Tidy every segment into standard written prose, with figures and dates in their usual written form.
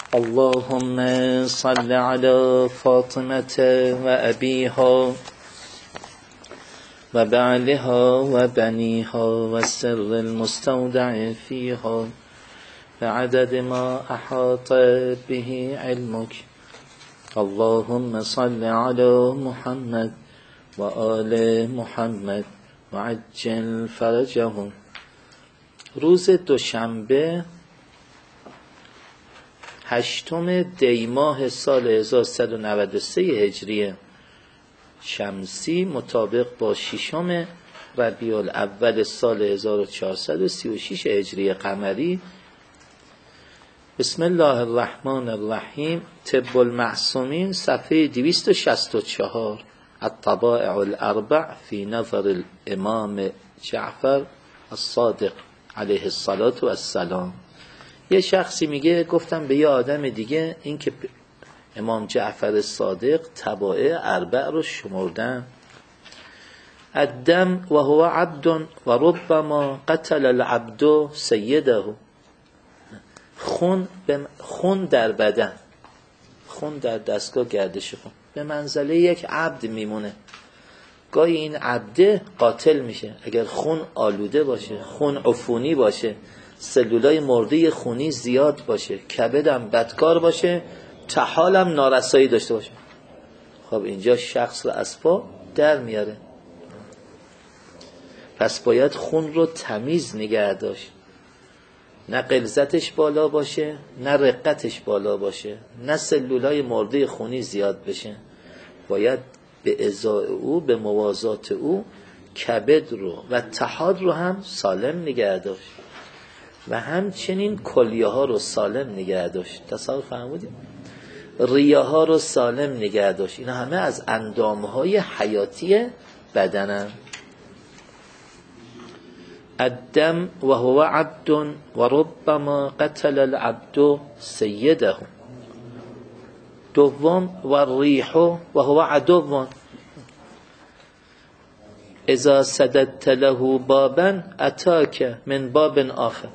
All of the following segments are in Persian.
اللهم صل على فاطمة وأبيها وبعلها وبنيها والسر المستودع فيها بعدد ما أحاط به علمك. اللهم صل على محمد وآل محمد وعجل فرجهم. روز دوشنبه 8 دی ماه سال 1393 هجری شمسی مطابق با 6 ربیع الاول سال 1436 هجری قمری. بسم الله الرحمن الرحیم. طب المعصومین صفحه 264. الطبائع الاربع فی نظر الامام جعفر الصادق علیه الصلاة والسلام. یه شخصی میگه گفتم به یه آدم دیگه این که امام جعفر صادق طبائع اربع رو شمردن. الدم و هو عبد و ربما قتل العبد سیده. خون در بدن، خون در دستگاه گردش خون به منزله یک عبد میمونه. گاهی این عبده قاتل میشه اگر خون آلوده باشه، خون عفونی باشه، سلولای مرده خونی زیاد باشه، کبدم بدکار باشه، طحالم نارسایی داشته باشه. خب اینجا شخص رو از پا در میاره. پس باید خون رو تمیز نگه داشت، نه غلظتش بالا باشه نه رقتش بالا باشه، نه سلولای مرده خونی زیاد بشه. باید به ازای او، به موازات او کبد رو و طحال رو هم سالم نگه داشت و همچنین کلیه ها رو سالم نگه داشت. تصور فرمودید؟ ریه ها رو سالم نگه داشت. اینا همه از اندام های حیاتی بدنن. الدم و هو عبد و ربما قتل العبد سیده. دوم و الریح و هو عدو اذا سددت له بابا اتاک من باب آخر.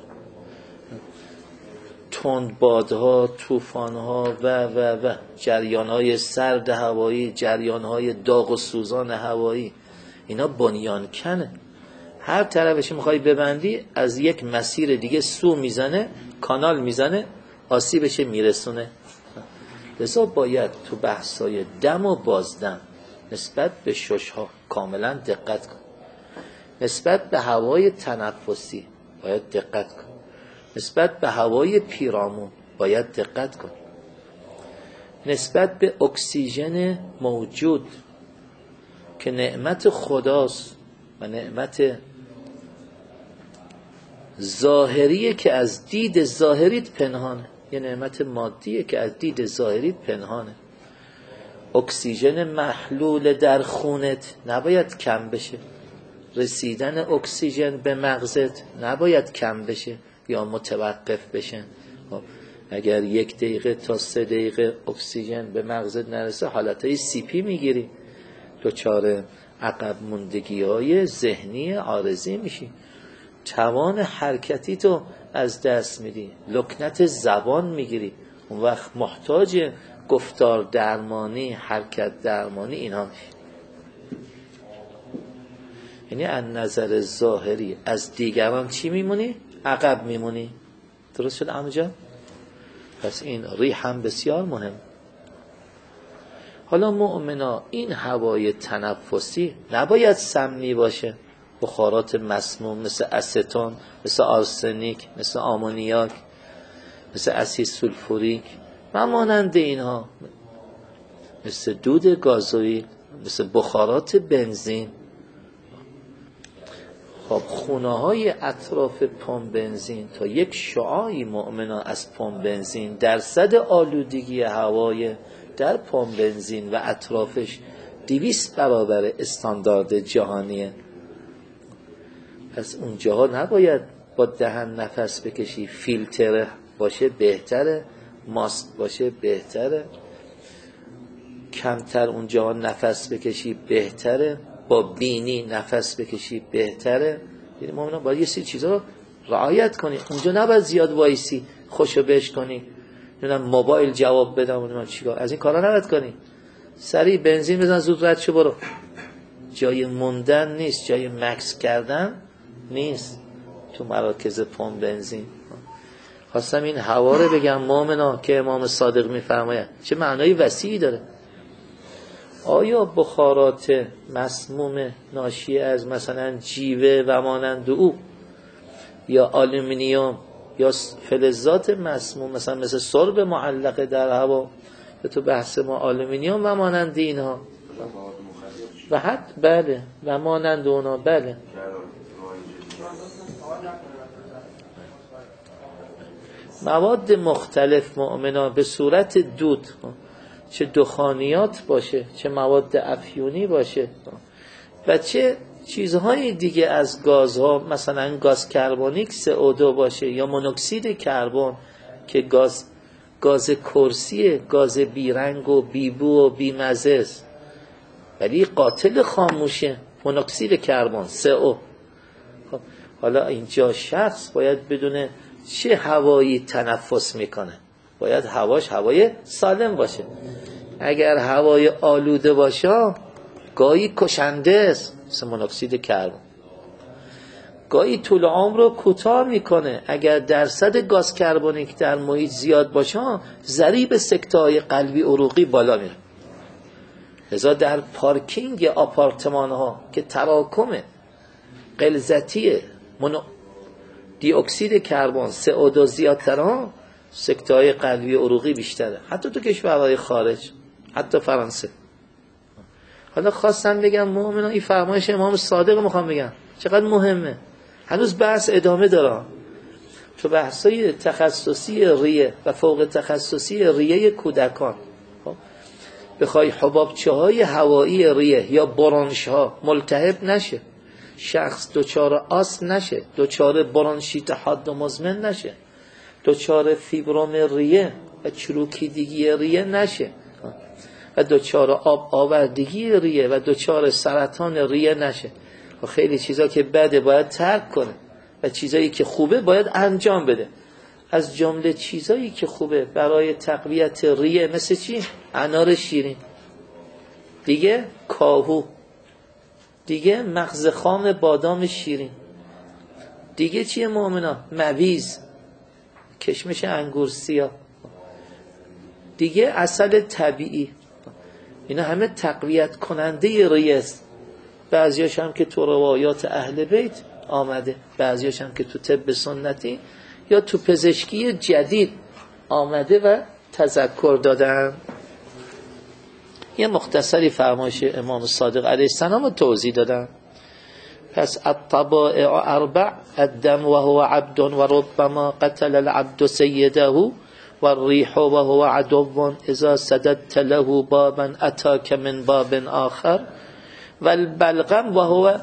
تند بادها، طوفانها و جریانهای سرد هوایی، جریانهای داغ و سوزان هوایی، اینا بنیان کنه. هر طرفش میخوای ببندی از یک مسیر دیگه سو میزنه، کانال میزنه، آسیبش میرسونه. لذا باید تو بحثای دم و بازدم نسبت به ششها کاملا دقت کن. نسبت به هوای تنفسی باید دقت کن. نسبت به هوای پیرامون باید دقت کن. نسبت به اکسیژن موجود که نعمت خداست و نعمت ظاهریه که از دید ظاهریت پنهانه، یه نعمت مادیه که از دید ظاهریت پنهانه. اکسیژن محلول در خونت نباید کم بشه. رسیدن اکسیژن به مغزت نباید کم بشه یا متوقف بشه. اگر 1 دقیقه تا 3 دقیقه اکسیژن به مغزت نرسه حالتهای CP میگیری، دچار عقب موندگی های ذهنی عارضی میشی، توان حرکتی تو از دست میدی، لکنت زبان میگیری. اون وقت محتاج گفتار درمانی، حرکت درمانی اینها میشی. یعنی از نظر ظاهری از دیگران چی میمونی؟ عقب میمونی. درست شد عمو جان؟ پس این ریح هم بسیار مهم. حالا مؤمنا این هوای تنفسی نباید سمی باشه. بخارات مسموم مثل استون، مثل آرسنیک، مثل آمونیاک، مثل اسید سولفوریک و مانند اینها، مثل دود گازوئیل، مثل بخارات بنزین. خب خونه های اطراف پمپ بنزین تا یک شعاعی مؤمنا از پمپ بنزین، درصد آلودگی هوای در پمپ بنزین و اطرافش 200 برابر استاندارد جهانیه. پس اونجاها نباید با دهن نفس بکشی. فیلتر باشه بهتره، ماسک باشه بهتره، کمتر اونجاها نفس بکشی بهتره، با بینی نفس بکشی بهتره. یعنی مؤمنان باید یه سری چیزا رعایت کنی. اونجا نباید زیاد وایسی خوشو بش کنی، نمیدونم موبایل جواب بدم اونم چیکار. از این کارا نباید کنی. سریع بنزین بزن زود رد شو برو. جای موندن نیست، جای مکس کردن نیست تو مراکز پمپ بنزین. خواستم این هوا رو بگم مؤمنا که امام صادق میفرماید چه معنای وسیعی داره. آیا بخارات مسموم ناشی از مثلا جیوه و مانند او یا آلومینیوم یا فلزات مسموم مثل سرب معلقه در هوا یا تو بحث ما آلومینیوم و مانند اینها و حتی بله و مانند اونا بله مواد مختلف مؤمنا به صورت دود، چه دخانیات باشه چه مواد افیونی باشه و چه چیزهای دیگه از گازها، مثلا گاز کربونیک CO2 باشه یا مونوکسید کربن که گاز کرسیه، گاز بیرنگ و بیبو و بیمزه است ولی قاتل خاموشه، مونوکسید کربن CO. خب حالا اینجا شخص باید بدونه چه هوایی تنفس میکنه، باید هواش هوای سالم باشه. اگر هوای آلوده باشه گاهی کشنده است مثل مونوکسید کربن، گاهی طول عمر رو کوتاه میکنه. اگر درصد گاز کربونیک در محیط زیاد باشه ضریب سکته‌های قلبی عروقی بالا میره. لذا در پارکینگ آپارتمان ها که تراکم غلظتی دی اکسید کربن CO2 زیادتر ها سکته‌های قلبی عروقی بیشتره، حتی تو کشورهای خارج، حتی فرانسه. حالا خواستم بگم مؤمنان این فرمایش امام صادق میخوام بگم چقدر مهمه. هنوز بحث ادامه داره تو بحثای تخصصی ریه و فوق تخصصی ریه کودکان. بخوای حبابچه‌های هوایی ریه یا برانش‌ها ملتهب نشه، شخص دچار آسم نشه، دچار برانشیت حاد و مزمن نشه، دچار فیبروم ریه و چروکیدگی ریه نشه و دچار آب آوردگی ریه و دچار سرطان ریه نشه. و خیلی چیزا که بده باید ترک کنه و چیزایی که خوبه باید انجام بده. از جمله چیزایی که خوبه برای تقویت ریه مثل چی؟ انار شیرین، دیگه کاهو، دیگه مغز خام بادام شیرین، دیگه چیه مؤمنا؟ مویز، کشمش انگور سیاه، دیگه عسل طبیعی. اینا همه تقویت کننده ریه است. بعضیاش هم که تو روایات اهل بیت آمده، بعضیاش هم که تو طب سنتی یا تو پزشکی جدید آمده و تذکر دادن. یه مختصری فرمایش امام صادق علیه السلام رو توضیح دادن. پس الطبائع اربع، الدم وهو عبد وربما قتل العبد سيده والريح وهو عدو اذا سددت له بابا اتاك من باب آخر والبلغم وهو،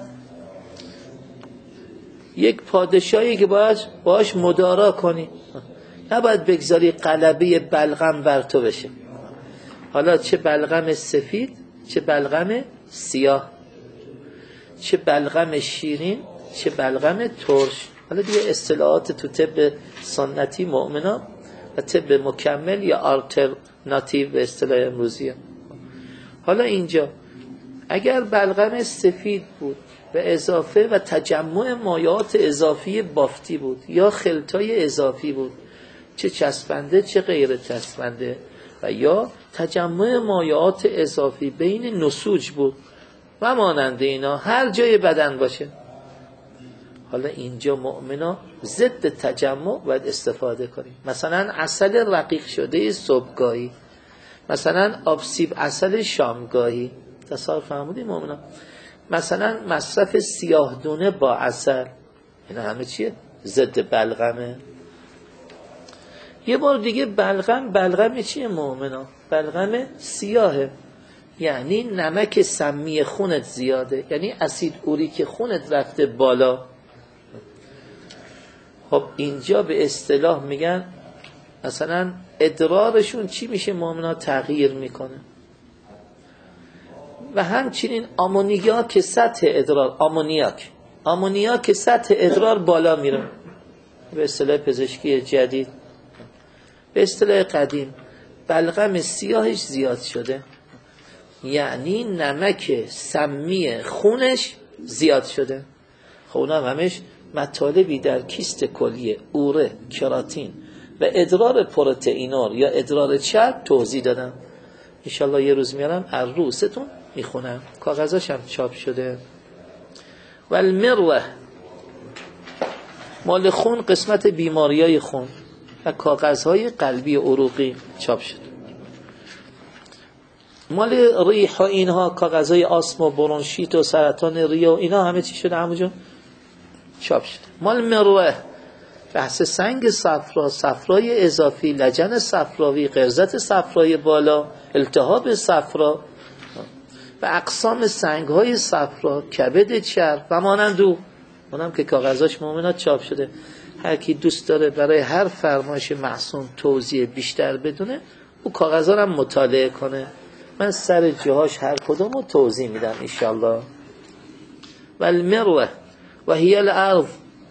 یک پادشاهی که باش مدارا کنی، نباید بگذاری غلبه بلغم بر تو بشه. حالا چه بلغم سفید، چه بلغم سیاه، چه بلغم شیرین، چه بلغم ترش. حالا دیگه اصطلاحات تو طب سنتی مؤمنا و طب مکمل یا آلترناتیو به اصطلاح امروزی. حالا اینجا اگر بلغم سفید بود و اضافه و تجمع مایعات اضافی بافتی بود یا خلطای اضافی بود، چه چسبنده چه غیر چسبنده، و یا تجمع مایعات اضافی بین نسوج بود و مانند اینا، هر جای بدن باشه، حالا اینجا مؤمنا ضد تجمع باید استفاده کنیم. مثلا عسل رقیق شده صبحگاهی، مثلا آبسیب عسل شامگاهی، تصور فرمودیم مؤمنا، مثلا مصرف سیاه دونه با عسل، اینا همه چیه؟ ضد بلغمه. یه بار دیگه بلغم چیه مؤمنا؟ بلغم سیاهه، یعنی نمک سمی خونت زیاده، یعنی اسید اوریک خونت رفته بالا. خب اینجا به اصطلاح میگن مثلا ادرارشون چی میشه مؤمنا؟ تغییر میکنه. و همچنین آمونیاک سطح ادرار، آمونیاک سطح ادرار بالا میره به اصطلاح پزشکی جدید. به اصطلاح قدیم بلغم سیاهش زیاد شده، یعنی نمک سمی خونش زیاد شده. خب اونم همش مطالبی در کیست کلیه، اوره، کراتین و ادرار پروتئینار یا ادرار چرب توضیح دادم. انشالله یه روز میارم عروستون میخونم، کاغذاش هم چاپ شده. و المروه مال خون، قسمت بیماریای خون و کاغذهای قلبی عروقی چاپ شد. مال ریح و اینها کاغذهای آسم و برونشیت و سرطان ریه و اینا همه چی شده همونجا چاپ شد. مال مروه بحث سنگ صفرا، صفرای اضافی، لجن صفراوی، غرزت صفرای بالا، التهاب صفرا و اقسام سنگ‌های صفرا، کبد چرب و مانند او. اونم که کاغذاش مومنات چاپ شده. هر کی دوست داره برای هر فرمایش معصوم توضیح بیشتر بدونه، او کاغذا رو مطالعه کنه. من سر جاهاش هر کدوم رو توضیح میدم انشالله. و المروه و هی الارض.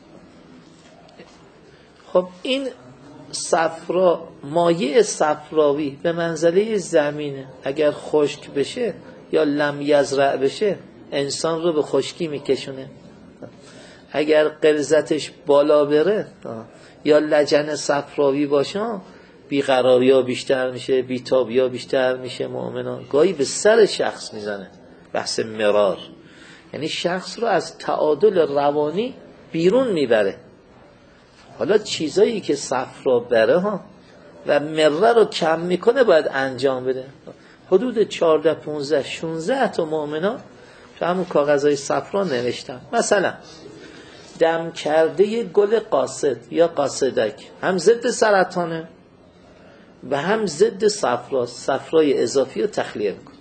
خب این صفرا، مایع صفراوی به منزله زمینه. اگر خشک بشه یا لم یزرع بشه انسان رو به خشکی میکشونه. اگر غلظتش بالا بره یا لجن صفراوی باشه بیقراری ها بیشتر میشه، بیتابی ها بیشتر میشه. مؤمنان گاهی به سر شخص میزنه. بحث مرار یعنی شخص رو از تعادل روانی بیرون میبره. حالا چیزایی که صفرا بره ها و مره رو کم میکنه باید انجام بده. حدود 14 15 16 تا مؤمنان تو همون کاغذهای صفرا نوشتم. مثلا دم کرده گل قاصد یا قاصدک هم ضد سرطانه و هم ضد صفرای اضافی رو تخلیه میکنه.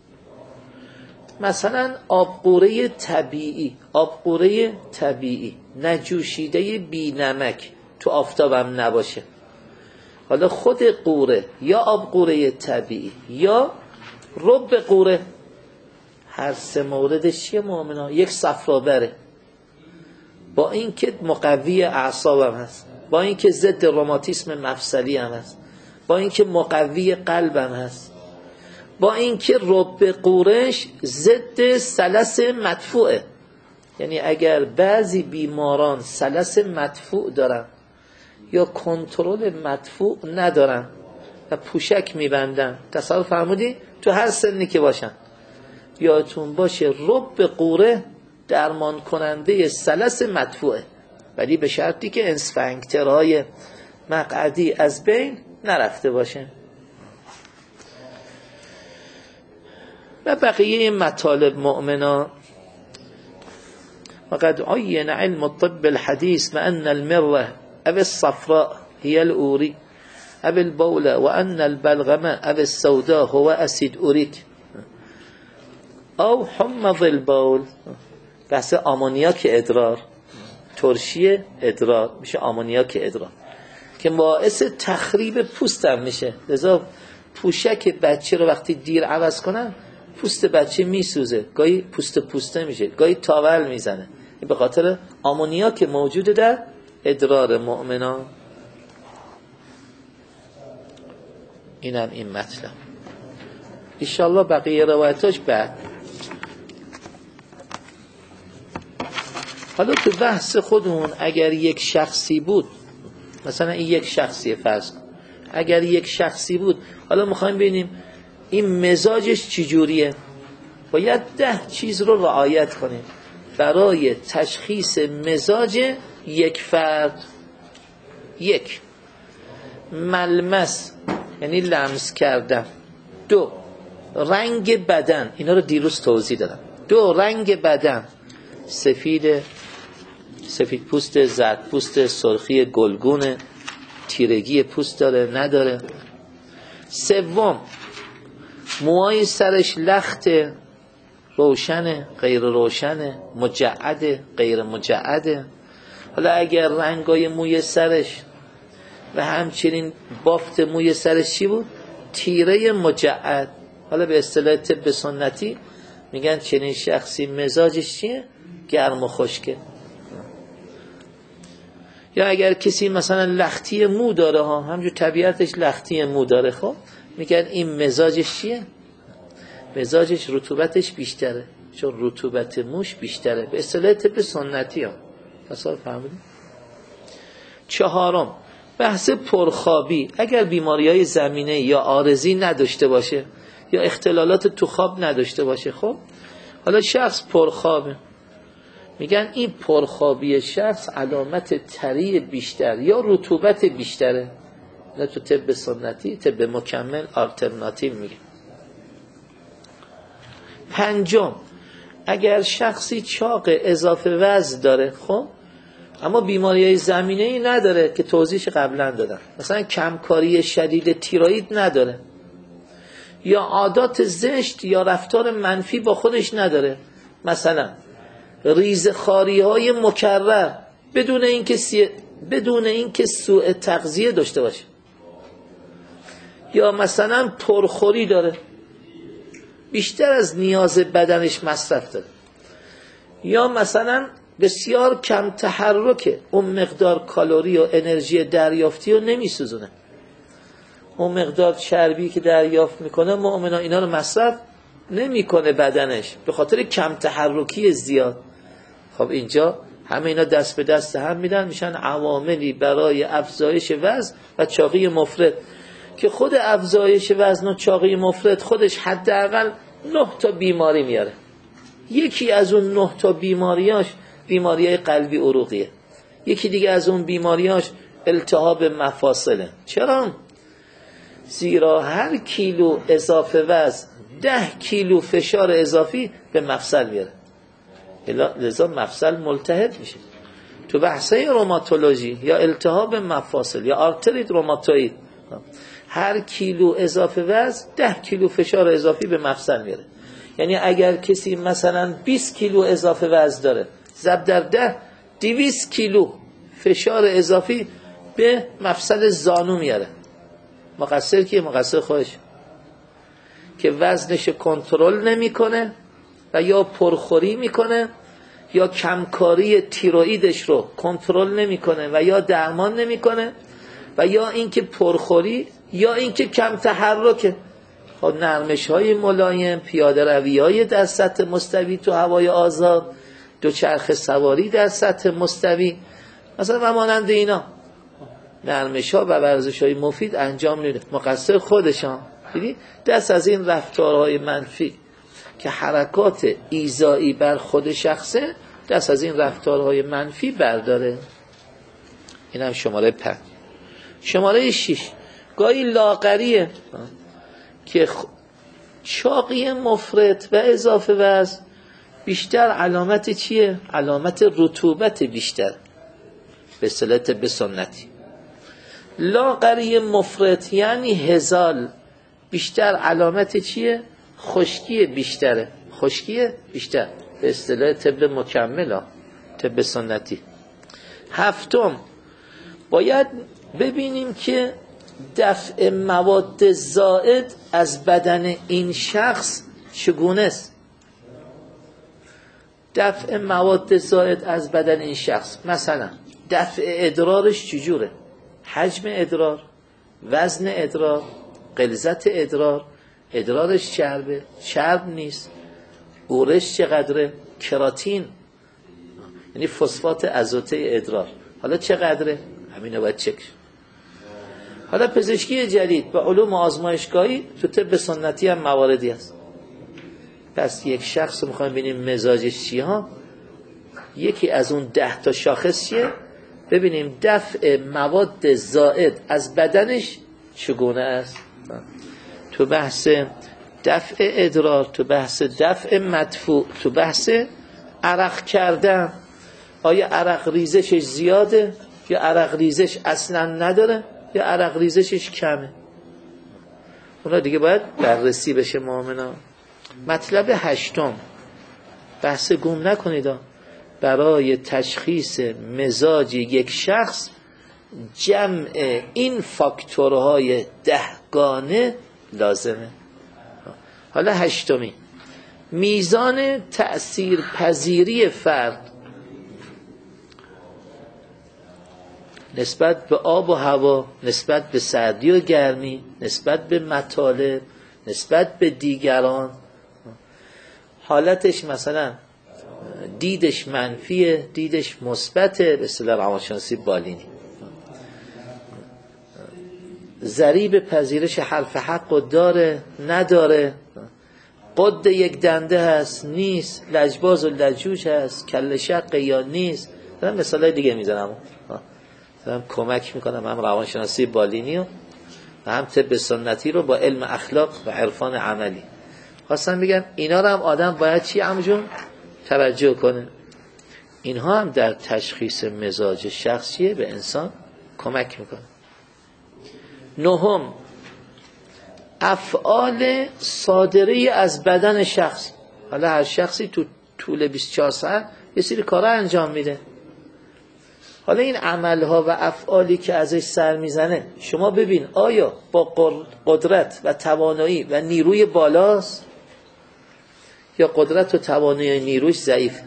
مثلا آبقوره طبیعی نجوشیده بی نمک تو آفتابم نباشه. حالا خود قوره یا آبقوره طبیعی یا رب قوره، هر سه موردش چیه مؤمنان؟ یک صفرابره، با این که مقوی اعصاب هم هست، با این که ضد روماتیسم مفصلی هم هست، با این که مقوی قلب هم هست، با این که رب قورش ضد سلس مدفوعه. یعنی اگر بعضی بیماران سلس مدفوع دارن یا کنترل مدفوع ندارن و پوشک میبندن، تصور فرمودی تو هر سنی که باشن، یادتون باشه رب قوره درمان کننده سلس مدفوعه، ولی به شرطی که اسفنکترهای مقعدی از بین نرفته باشه. و بقیه مطالب مؤمنا. وقد عین علم الطب الحديث بأن المروة أو الصفراء هي الأوري أو البول وأن البلغم أو السوداء هو أسيد أوريك أو حمض البول. بحث آمونیاک ادرار، ترشی ادرار میشه آمونیاک ادرار که باعث تخریب پوست هم میشه. لذا پوشک بچه رو وقتی دیر عوض کنن پوست بچه میسوزه، گاهی پوسته میشه، گاهی تاول میزنه، به خاطر آمونیاک موجود در ادرار مؤمنان. اینم این مطلب. انشالله بقیه روایتاش بعد. حالا تو بحث خودمون اگر یک شخصی بود، مثلا این یک شخصیه فرض کن، اگر یک شخصی بود، حالا میخوایم ببینیم این مزاجش چجوریه، باید 10 چیز رو رعایت کنیم برای تشخیص مزاج یک فرد. 1 ملمس یعنی لمس کردن. 2 رنگ بدن، اینا رو دیروز توضیح دادم. 2 رنگ بدن، سفید پوست، زرد پوست، سرخی گلگون، تیرگی پوست داره نداره. 3 موهای سرش لخت، روشنه غیر روشنه، مجعده غیر مجعده. حالا اگر رنگای موی سرش و همچنین بافت موی سرش چی بود؟ تیره مجعد. حالا به اصطلاح طب سنتی میگن چنین شخصی مزاجش چیه؟ گرم و خشکه. یا اگر کسی مثلا لختی مو داره ها، همجور طبیعتش لختی مو داره، خب میگن این مزاجش چیه؟ مزاجش رطوبتش بیشتره، چون رطوبت موش بیشتره، به اصطلاح طب سنتی ها. مثلا فهمیدید؟ چهارم، بحث پرخوابی. اگر بیماری‌های زمینه یا عارضی نداشته باشه یا اختلالات تو خواب نداشته باشه، خب حالا شخص پرخوابه، میگن این پرخوابی شخص علامت طری بیشتر یا رطوبت بیشتره. نه تو طب سنتی، طب مکمل آلترناتیو میگه. پنجم، اگر شخصی چاق اضافه وزن داره، خب اما بیماری‌های زمینه‌ای نداره که توضیحش قبلا دادم، مثلا کمکاری شدید تیروئید نداره یا عادات زشت یا رفتار منفی با خودش نداره، مثلا ریزخواری‌های مکرر بدون اینکه سوء تغذیه داشته باشه، یا مثلا پرخوری داره، بیشتر از نیاز بدنش مصرف داره، یا مثلا بسیار کم تحرکه، اون مقدار کالری و انرژی دریافتی رو نمیسوزونه، اون مقدار چربی که دریافت میکنه مؤمنا اینا رو مصرف نمیکنه بدنش به خاطر کم تحرکی زیاد. خب اینجا همه اینا دست به دست هم میدن، میشن عواملی برای افزایش وزن و چاقی مفرط، که خود افزایش وزن و چاقی مفرط خودش حداقل 9 تا بیماری میاره. یکی از اون 9 تا بیماریاش بیماریای قلبی عروقیه، یکی دیگه از اون بیماریاش التهاب مفاصله. چرا؟ زیرا هر کیلو اضافه وزن 10 کیلو فشار اضافی به مفصل میاره، لذا مفصل ملتهب میشه. تو بحثای روماتولوژی یا التهاب مفاصل یا آرتریت روماتوئید، هر کیلو اضافه وزن 10 کیلو فشار اضافی به مفصل میاره. یعنی اگر کسی مثلا 20 کیلو اضافه وزن داره، ضرب در 200 کیلو فشار اضافی به مفصل زانو میاره. مقصر کیه؟ مقصر خودش که وزنش کنترل نمیکنه و یا پرخوری میکنه یا کمکاری تیروئیدش رو کنترل نمیکنه و یا درمان نمیکنه و یا اینکه پرخوری یا اینکه کم تحرکه. خب نرمش‌های ملایم، پیاده روی‌های در سطح مستوی تو هوای آزاد، دوچرخه سواری در سطح مستوی مثلا و مانند اینا، نرمش‌ها و ورزش‌های مفید انجام میده. مقصر خودشان. دیدی دست از این رفتارهای منفی که حرکات ایذایی بر خود شخصه، دست از این رفتارهای منفی برداره. این هم شماره 5. شماره 6 گاهی لاغریه که چاقی مفرط و اضافه وزن بیشتر علامت چیه؟ علامت رطوبت بیشتر به اصطلاح طب سنتی. لاغری مفرط یعنی هزال بیشتر علامت چیه؟ خشکی بیشتره، خشکی بیشتر به اصطلاح طب مکمل طب سنتی. 7 باید ببینیم که دفع مواد زائد از بدن این شخص چگونه است. دفع مواد زائد از بدن این شخص، مثلا دفع ادرارش چجوره، حجم ادرار، وزن ادرار، غلظت ادرار، ادرارش چربه، چرب نیست، اورش چقدره، کراتین یعنی فسفات ازوته ادرار حالا چقدره، همینو باید چک. حالا پزشکی جدید با علوم آزمایشگاهی تو طب سنتی هم مواردی هست. پس یک شخص رو میخوایم ببینیم مزاجش چیه ها، یکی از اون 10 تا شاخص چیه، ببینیم دفع مواد زائد از بدنش چگونه است. تو بحث دفع ادرار، تو بحث دفع مدفوع، تو بحث عرق کردن، آیا عرق ریزشش زیاده یا عرق ریزش اصلا نداره یا عرق ریزشش کمه، اونا دیگه باید بررسی بشه مؤمنا. مطلب 8 بحث گم نکنید، برای تشخیص مزاج یک شخص جمع این فاکتورهای 10 گانه لازمه. حالا 8 میزان تأثیر پذیری فرد. نسبت به آب و هوا، نسبت به سردی و گرمی، نسبت به مطالب، نسبت به دیگران. حالتش مثلا دیدش منفیه، دیدش مثبته، به اصطلاح روانشناسی بالینی. ضریب پذیرش حرف حق رو داره نداره، قد یک دنده هست نیست، لجباز و لجوج هست، کله شق یا نیست. دارم مثالای دیگه میزنم، دارم کمک میکنم هم روانشناسی بالینی و هم طب سنتی رو با علم اخلاق و عرفان عملی. خواستم بگم اینا رو هم آدم باید چی همجون توجه کنه. اینها هم در تشخیص مزاج شخصیه به انسان کمک میکنه. نهم، افعال صادره از بدن شخص. حالا هر شخصی تو طول 24 ساعت یه سری کارا انجام میده. حالا این عملها و افعالی که ازش سر میزنه، شما ببین آیا با قدرت و توانایی و نیروی بالاست یا قدرت و توانایی نیروش ضعیفه؟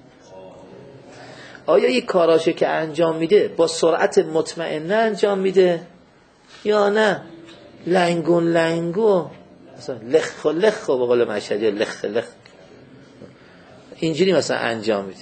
آیا این کاراشو که انجام میده با سرعت مطمئنه انجام میده یا نه لنگون لنگو، مثلا لخ و لخ و به قول مشهدی لخ لخ اینجوری مثلا انجام میده؟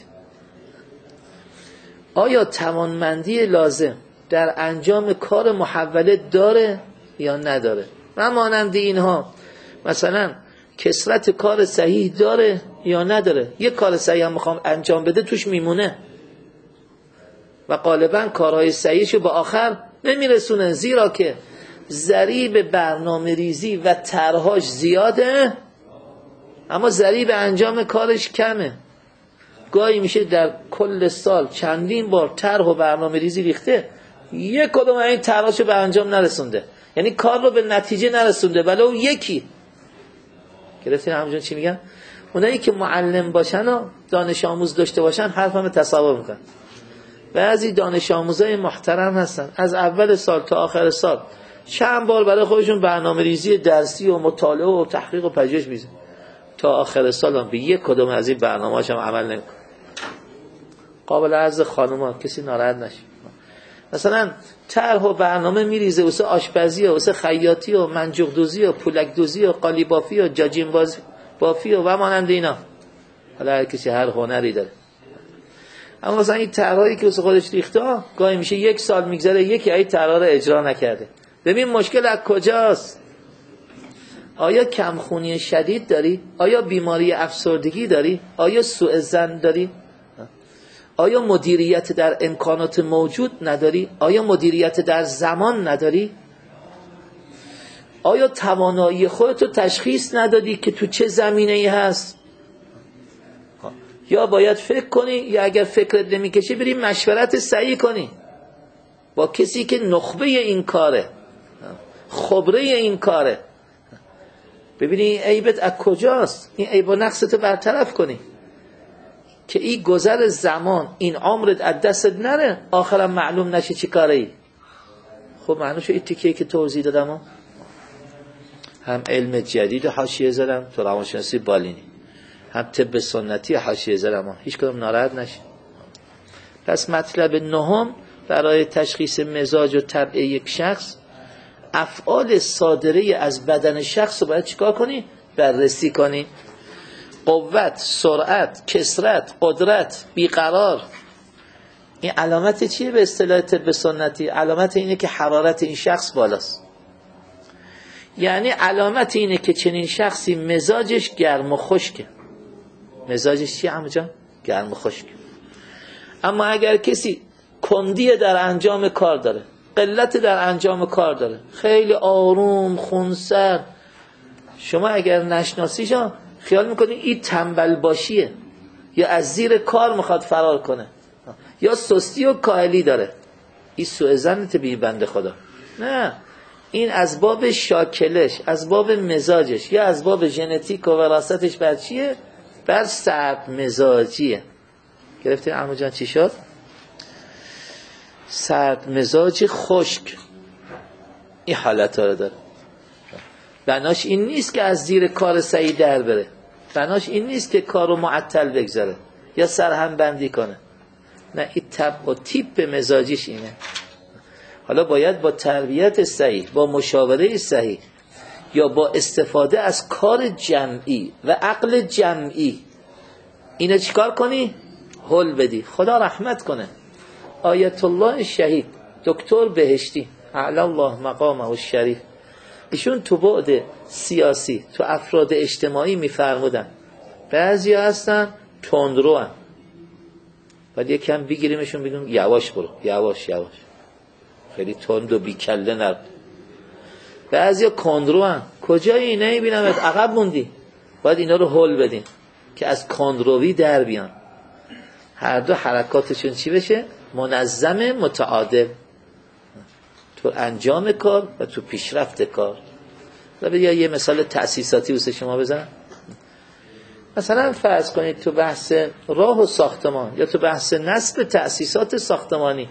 آیا توانمندی لازم در انجام کار محوله داره یا نداره؟ و مانند اینها مثلا کثرت کار صحیح داره یا نداره؟ یک کار صحیح هم میخوام انجام بده توش میمونه و غالبا کارهای صحیحشو به آخر نمیرسونه، زیرا که ضریب برنامه ریزی و طرحش زیاده اما ضریب انجام کارش کمه. گاهی میشه در کل سال چندین بار طرح و برنامه ریزی ریخته، یک کدوم این طرحشو به انجام نرسونده، یعنی کار رو به نتیجه نرسونده، ولو یکی. گرفتین همونجا چی میگن؟ اونایی که معلم باشن و دانش آموز داشته باشن حرفم تصور میکنن. بعضی دانش آموزای محترم هستن از اول سال تا آخر سال چند بار برای خودشون برنامه ریزی درسی و مطالعه و تحقیق و پژوهش میزنن، تا آخر سال هم به یک کدوم از این برنامه‌هاش هم عمل نمیکنه. قابل عرض خانوما کسی ناراحت نشه، مثلا طرح و برنامه میریزه واسه آشپزی و واسه خیاطی و منجوق دوزی و پولک دوزی و قالی بافی و جاجین بافی و مانند اینا. حالا هر کسی هر هنری داره، اما مثلا این طرحی که واسه خودش ریخته گاهی میشه یک سال میگذره یکی این طرح رو اجرا نکرده. ببین مشکل از کجاست؟ آیا کمخونی شدید داری؟ آیا بیماری افسردگی داری؟ آیا سوء ظن داری؟ آیا مدیریت در امکانات موجود نداری؟ آیا مدیریت در زمان نداری؟ آیا توانایی خودتو تشخیص ندادی که تو چه زمینه‌ای هست؟ یا باید فکر کنی، یا اگر فکرت نمیکشه بری مشورت صحیح کنی با کسی که نخبه این کاره، خبره این کاره. ببینی عیبت از کجاست، این عیب و نقصتو برطرف کنی که این گذر زمان این عمرت از دستت نره، آخرم معلوم نشه چی کاره ای. خب معنی شو این تیکه‌ای که توضیح دادم هم علم جدید حاشیه زدم تو روانشناسی بالینی، هم طب سنتی حاشیه زدم، هیچ کدوم ناراحت نشه. پس مطلب نهم برای تشخیص مزاج و طبع یک شخص، افعال صادره از بدن شخص رو باید چیکار کنی؟ بررسی کنی. قوت، سرعت، کثرت، قدرت، بیقرار، این علامت چیه به اصطلاح طب سنتی؟ علامت اینه که حرارت این شخص بالاست، یعنی علامت اینه که چنین شخصی مزاجش گرم و خشکه. مزاجش چیه عمو جان؟ گرم و خشک. اما اگر کسی کندی در انجام کار داره، قلت در انجام کار داره، خیلی آروم خونسر، شما اگر نشناسیش خیال میکنی این تنبل باشیه یا از زیر کار میخواد فرار کنه یا سستی و کاهلی داره. این سوء ظنت به بنده خدا. نه، این از باب شاکلش، از باب مزاجش یا از باب ژنتیک و وراثتش بر چیه؟ بر سرد مزاجیه. گرفتی عمو جان چی شد؟ سرد مزاج خشک این حالت ها رو داره. بناش این نیست که از زیر کار سعی در بره، بناش این نیست که کارو معطل بگذاره یا سرهم بندی کنه. نه، این تب و تیپ مزاجیش اینه. حالا باید با تربیت صحیح، با مشاوره صحیح، یا با استفاده از کار جمعی و عقل جمعی اینو چیکار کنی؟ حل بدی. خدا رحمت کنه آیت الله شهید دکتر بهشتی اعلی الله مقامه الشریف، ایشون تو بعد سیاسی تو افراد اجتماعی میفرمودن بعضی هستن تندرو هم، بعد یکم بگیریمشون بگیم یواش برو، یواش یواش، خیلی تند و بیکله نرو. بعضی کندرو هم، کجایی نمیبینم عقب موندی، باید اینا رو حل بدیم که از کندروی در بیان، هر دو حرکاتشون چی بشه؟ منظم، متعادل تو انجام کار و تو پیشرفت کار. یا یه مثال تأسیساتی واسه شما بزنم. مثلا فرض کنید تو بحث راه و ساختمان یا تو بحث نصب تأسیسات ساختمانی،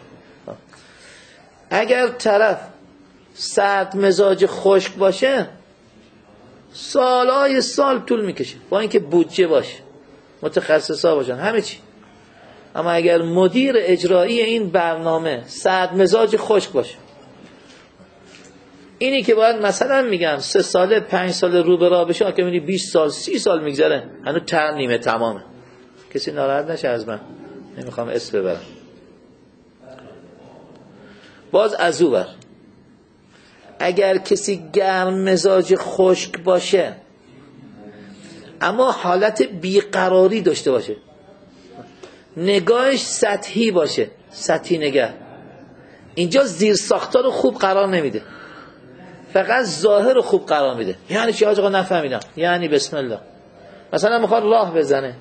اگر طرف سرد مزاج خشک باشه سالهای سال طول میکشه با اینکه بودجه باشه، متخصصا باشن، همه چی. اما اگر مدیر اجرایی این برنامه سرد مزاج خشک باشه، اینی که باید مثلا میگم 3 ساله 5 ساله رو به راه بشه، که میبینی 20 سال 30 سال میگذره هنوز تر نیمه تمامه. کسی ناراحت نشه از من، نمیخوام اسم ببرم. باز از او بر اگر کسی گرم مزاج خشک باشه اما حالت بیقراری داشته باشه، نگاهش سطحی باشه، سطحی نگاه، اینجا زیر ساختار رو خوب قرار نمیده، فقط ظاهر رو خوب قرار میده. یعنی چی آقا نفهمیدم؟ یعنی بسم الله مثلا میخواد راه بزنه،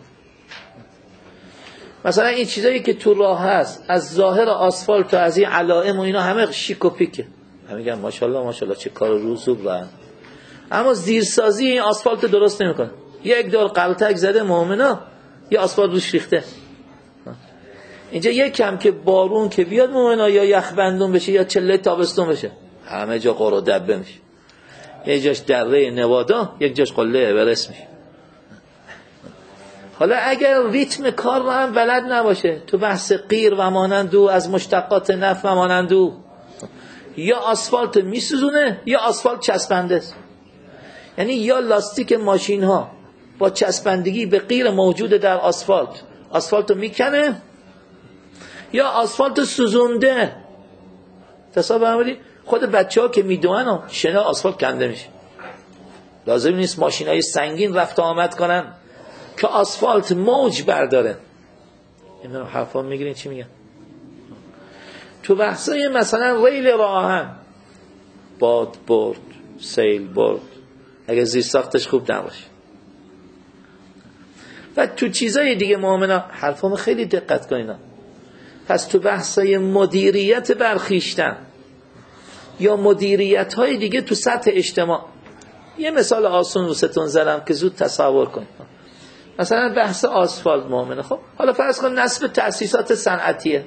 مثلا این چیزایی که تو راه هست از ظاهر آسفالت و از این علائم و اینا همه شیک و پیکه، میگم ماشاءالله ماشاءالله چه کار روزوب و اما زیرسازی این آسفالت درست نمیکنه. یک دور قلتک زده مؤمنا، یه آسفالت روش ریخته. اینجا یک کم که بارون که بیاد مؤمنا یا یخ بندون بشه یا چله تابستون بشه، همه جا قر و دبه میشه. یک جاش دره نوادا، یک جاش قله اورست میشه. حالا اگر ریتم کار رو هم بلد نباشه، تو بحث قیر و مانند او، از مشتقات نفت و مانند او، یا آسفالت میسوزونه یا آسفالت چسبنده است. یعنی یا لاستیک ماشین ها با چسبندگی به قیر موجود در آسفالت رو میکنه، یا آسفالت سوزونده. تصور بکنید خود بچه ها که میدونن شنا آسفالت کنده میشه، لازم نیست ماشین های سنگین رفت آمد کنن که آسفالت موج برداره. این حرفا میگیرین چی میگن؟ تو بحثای مثلا ریل راهن، باد برد سیل برد اگه زیر ساختش خوب نباشه، و تو چیزای دیگه مؤمنا حرفامو خیلی دقت کنین. پس تو بحثای مدیریت برخیشتن یا مدیریت های دیگه تو سطح اجتماع، یه مثال آسون واسهتون زدم که زود تصور کنید. مثلا بحث آسفالت مؤمنه، خب حالا فرض کن نصب تأسیسات صنعتیه،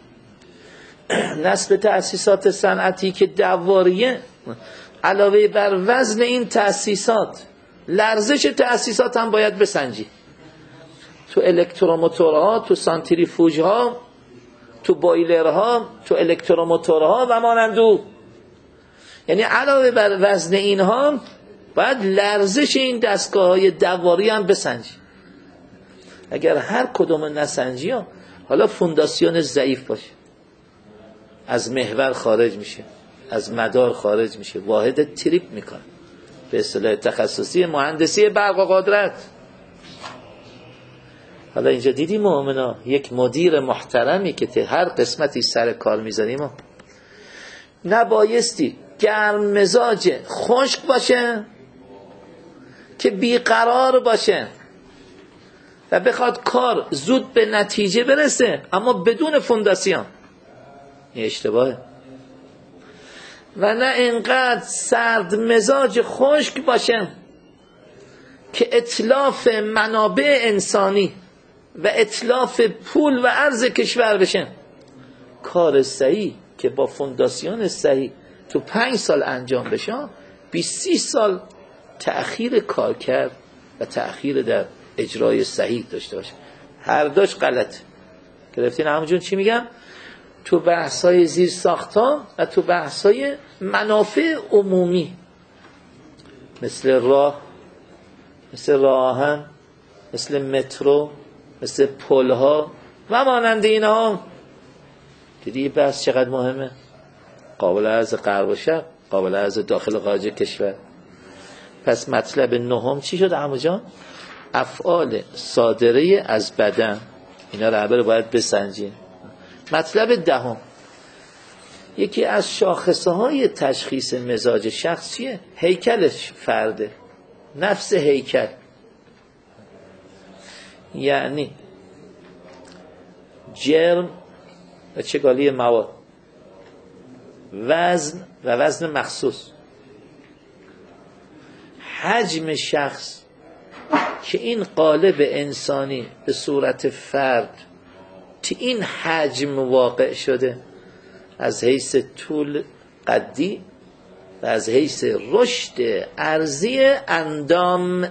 نصب تأسیسات صنعتی که دواریه، علاوه بر وزن این تأسیسات لرزش تأسیسات هم باید بسنجی. تو الکتروموتورها، تو سانتریفوژها، تو بایلرها، تو الکتروموتورها و مانند او. یعنی علاوه بر وزن اینها باید لرزش این دستگاه‌های دواری هم بسنجی. اگر هر کدوم نسنجی ها، حالا فونداسیون ضعیف باشه، از محور خارج میشه، از مدار خارج میشه، واحد تریپ میکنه، به اصطلاح تخصصی مهندسی برق و قدرت. حالا اینجا دیدیم مؤمنا یک مدیر محترمی که ته هر قسمتی سر کار میذاریم نبایستی گرم مزاج خشک باشه که بیقرار باشه و بخواد کار زود به نتیجه برسه اما بدون فونداسیون. این اشتباهه. و نه انقدر سرد مزاج خشک باشه که اتلاف منابع انسانی و اتلاف پول و ارز کشور بشه. کار صحیح که با فونداسیون صحیح تو 5 سال انجام بشه 20-30 سال تأخیر کار کرد و تأخیر در اجرای صحیح داشته باشه. هر دوش غلط. گرفتین همونجون چی میگم؟ تو بحث‌های زیر ساخت‌ها و تو بحث‌های منافع عمومی، مثل راه، مثل راه آهن، مثل مترو، مثل پل‌ها و مانند اینها. دیدی این بحث چقدر مهمه؟ قابل عرض غرب و شرق، قابل عرض داخل و خارج کشور. پس مطلب نهم چی شد عمو جان؟ افعال صادره از بدن، اینا رو باید بسنجیم. مطلب دهم، یکی از شاخصه های تشخیص مزاج شخص چیه؟ هیکلش فرده، نفس هیکل. یعنی جرم و چگالی مواد، وزن و وزن مخصوص، حجم شخص که این قالب انسانی به صورت فرد که این حجم واقع شده، از حیث طول قدی و از حیث رشد ارضی اندام.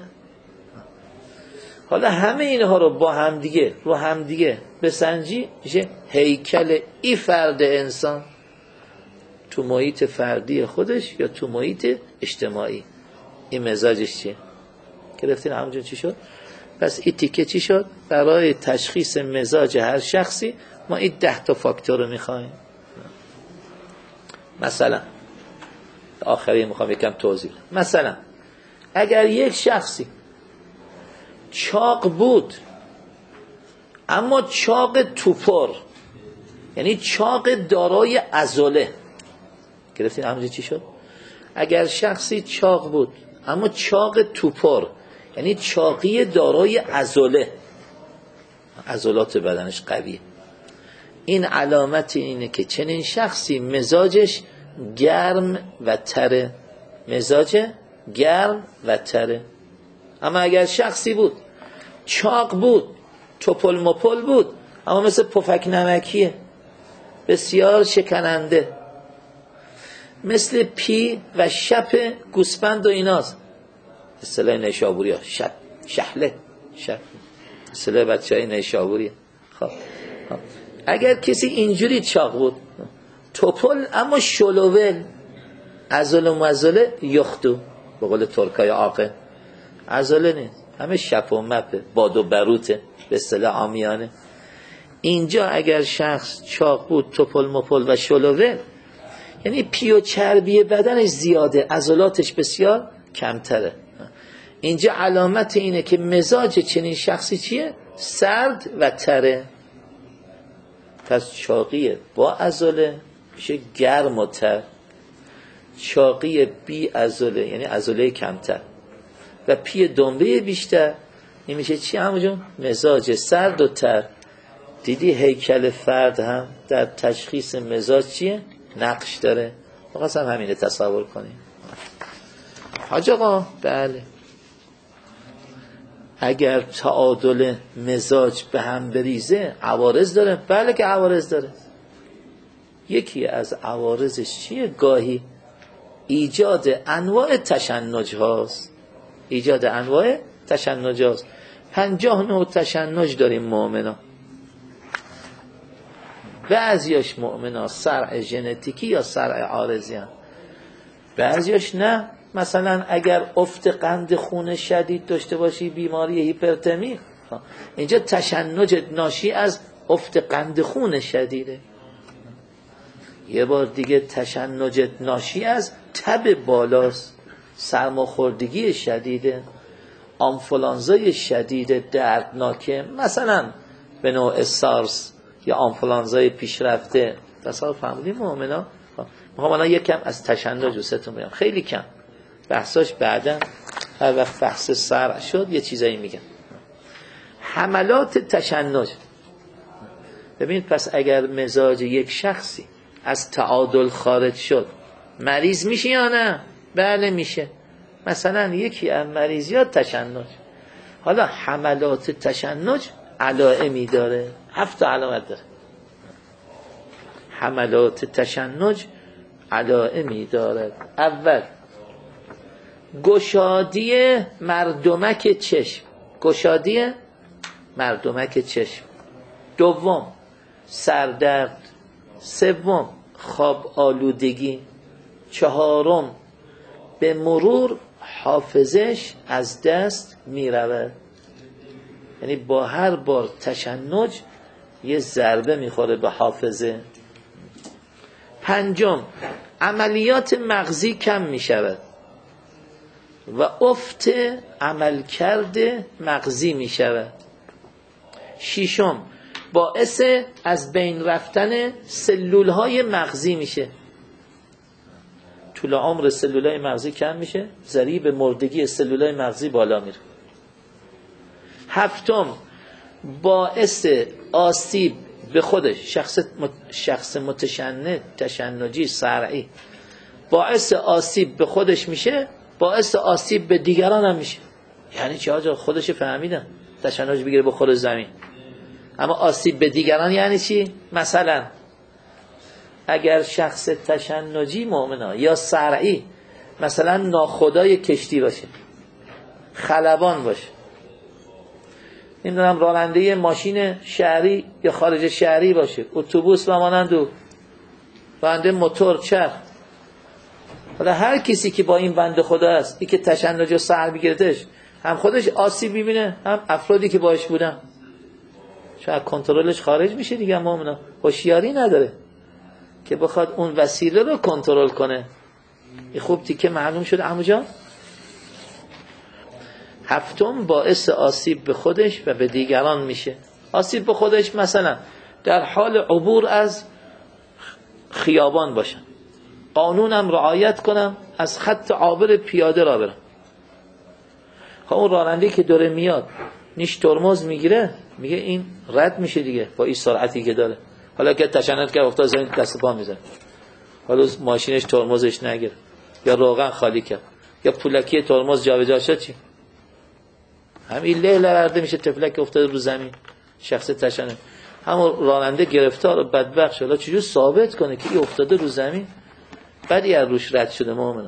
حالا همه اینها رو با همدیگه رو همدیگه بسنجی، میشه هیکل ای فرد انسان تو محیط فردی خودش یا تو محیط اجتماعی. این مزاجش چیه؟ گرفتین همونجا چی شد؟ پس این تیکه چی شد؟ برای تشخیص مزاج هر شخصی ما این 10 تا فاکتور رو میخوایم. مثلا آخری میخوام یکم توضیح. مثلا اگر یک شخصی چاق بود اما چاق توپر، یعنی چاق دارای عضله، گرفتین همونجا چی شد؟ اگر شخصی چاق بود اما چاق توپر، یعنی چاقی دارای عضله، عضلات بدنش قویه، این علامت اینه که چنین شخصی مزاجش گرم و تره، مزاج گرم و تره. اما اگر شخصی بود چاق بود، توپل مپل بود، اما مثل پفک نمکیه، بسیار شکننده، مثل پی و شپ گوسفند و ایناست، اصطلاح نیشابوری ها، شهله، اصطلاح بچه های نیشابوری. خب اگر کسی اینجوری چاق بود، توپل اما شلوول، عضله مزله یختو، به قول ترکای عاقل، عضله نیست، همه شپ و مپه، باد و بروته، به اصطلاح عامیانه. اینجا اگر شخص چاق بود، توپل مپل و شلوول، یعنی پی و چربی بدنش زیاده، عضلاتش بسیار کمتره. اینجا علامت اینه که مزاج چنین شخصی چیه؟ سرد و تره. پس چاقی با عضله میشه گرم و تر، چاقی بی عضله یعنی عضله کمتر و پی دنبه بیشتر، این میشه چی همونجون؟ مزاج سرد و تر. دیدی هیکل فرد هم در تشخیص مزاج چیه؟ نقش داره. بخواستم همینه تصور کنیم. حاج آقا بله، اگر تعادل مزاج به هم بریزه عوارض داره؟ بله که عوارض داره. یکی از عوارضش چیه؟ گاهی ایجاد انواع تشنج هاست. ایجاد انواع تشنج هاست. 50 نوع تشنج داریم مؤمنا. بعضیاش مؤمنا صرع ژنتیکی یا صرع عارضی هم، بعضیاش نه. مثلا اگر افت قند خون شدید داشته باشی، بیماری هیپرتمی، اینجا تشنج ناشی از افت قند خون شدیده. یه بار دیگه تشنج ناشی از تب بالاست، سرماخوردگی شدیده، آنفولانزای شدید دردناکه، مثلا به نوع سارس یا آنفولانزای پیشرفته. تصور فهمیدیم مؤمنا؟ میخوام الان یکم از تشنج وستون بگم، خیلی کم، بحثاش بعدا هر وقت بحث سرع شد یه چیزایی میگم. حملات تشنج. ببین پس اگر مزاج یک شخصی از تعادل خارج شد مریض میشه یا نه؟ بله میشه. مثلا یکی از مریضیات تشنج. حالا حملات تشنج علائمی داره، 7 علامت داره. حملات تشنج علائمی داره. اول گشادی مردمک چشم، گشادی مردمک چشم. دوم سردرد، سوم خواب آلودگی. چهارم به مرور حافظش از دست می رود، یعنی با هر بار تشنج یه ضربه میخوره به حافظه. پنجم عملیات مغزی کم می شود و افت عملکرد مغزی می شود. ششم باعث از بین رفتن سلول های مغزی میشه، طول عمر سلول های مغزی کم میشه، ضریب مردگی سلول های مغزی بالا میره. هفتم باعث آسیب به خودش، شخص متشنج تشنجی صرعی باعث آسیب به خودش میشه، باعث آسیب به دیگران هم میشه. یعنی چه آجا؟ خودش فهمیدن تشنج بگیره بخوره زمین، اما آسیب به دیگران یعنی چی؟ مثلا اگر شخص تشنجی مؤمنا یا صرعی مثلا ناخدای کشتی باشه، خلبان باشه، نمیدونم راننده ماشین شهری یا خارج شهری باشه، اتوبوس و مانند او، راننده موتور، چرخ، حالا هر کسی که با این بنده خدا است، این که تشنج و صرع بگیرتش، هم خودش آسیب میبینه، هم افرادی که باش بودن، شاید کنترلش خارج میشه دیگه. مؤمنا هوشیاری نداره که بخواد اون وسیله رو کنترل کنه. این خوب تیکه معلوم شد عمو جان. هفتم باعث آسیب به خودش و به دیگران میشه. آسیب به خودش مثلا در حال عبور از خیابان باشم، قانونم رعایت کنم، از خط عابر پیاده را برم. اون راننده که داره میاد نیش ترمز میگیره، میگه این رد میشه دیگه با این سرعتی که داره. حالا که تشنج کرد افتاد زمین، دست پا میزنه، حالا ماشینش ترمزش نگیره یا روغن خالی کرد یا پولکی ترمز جابجا شد، چی؟ همین له لرده میشه، تفلک افتاده رو زمین، شخص تشنج. همون راننده گرفتار و بدبخت شد. چجور ثابت کنه که این افتاده رو زمین بعدی از روش رد شده؟ مؤمنا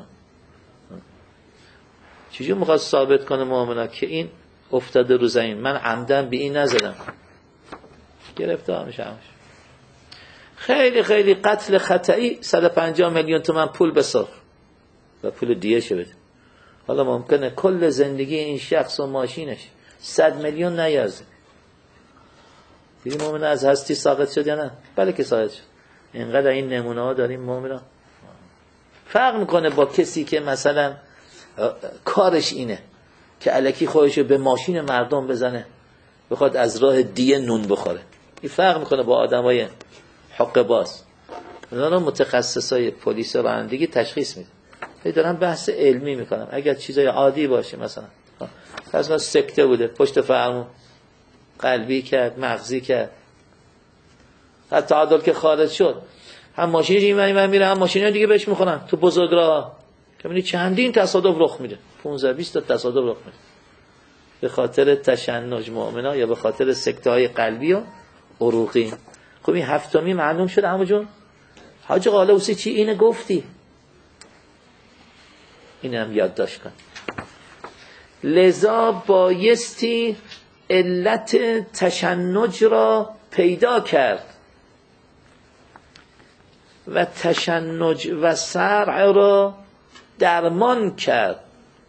چجور میخواد ثابت کنه مؤمنا که این افتاده رو زمین، من عمدن به این نزدم؟ گرفتار میشه. خیلی خیلی قتل خطئی 150 میلیون تومان پول بسار و پول دیه شه بده. حالا ممکنه کل زندگی این شخص و ماشینش 100 میلیون نیازه. دیگه مؤمن از هستی ساقط شد یا نه؟ بله که ساقط شد. اینقدر این نمونه ها داریم مؤمنا. فرق میکنه با کسی که مثلا کارش اینه که الکی خودشو به ماشین مردم بزنه، بخواد از راه دیه نون بخوره. این فرق میکنه با آدمای حق باز. اونا متخصصای پلیس و رانندگی تشخیص میده. دارن بحث علمی میکنم. اگر چیزای عادی باشه، مثلا سکته بوده، پشت فرمون قلبی کرد، مغزی کرد، حتی تعادل که خارج شد، هم ماشینش این میره، هم ماشینا دیگه بهش میخورن تو بزرگراه، که میبینی چندین تصادف رخ میده، 15-20 تا تصادف رخ میده به خاطر تشنج مؤمنا یا به خاطر سکته های قلبی و عروقی. خب این هفتمی معلوم شد عمو جون. حاج قالوسی چی اینه گفتی؟ اینم یادداشت کن. لذا بایستی علت تشنج را پیدا کرد و تشنج و صرع را درمان کرد